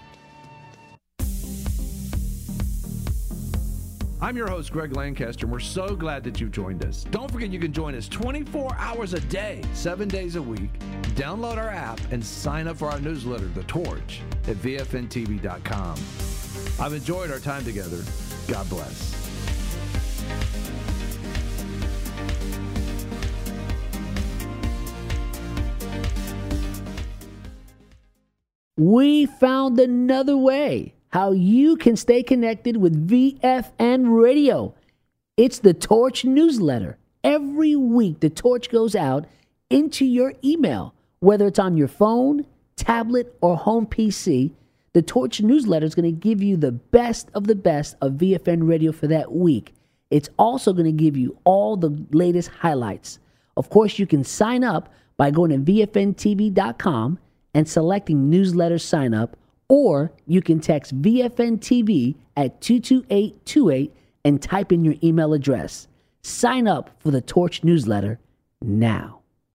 I'm your host, Greg Lancaster, and we're so glad that you've joined us. Don't forget you can join us twenty-four hours a day, seven days a week. Download our app and sign up for our newsletter, The Torch, at V F N T V dot com. I've enjoyed our time together. God bless. We found another way how you can stay connected with V F N Radio. It's the Torch newsletter. Every week, the Torch goes out into your email, whether it's on your phone, tablet, or home P C. The Torch newsletter is going to give you the best of the best of V F N radio for that week. It's also going to give you all the latest highlights. Of course, you can sign up by going to V F N T V dot com and selecting newsletter sign up, or you can text V F N T V at two two eight two eight and type in your email address. Sign up for the Torch newsletter now.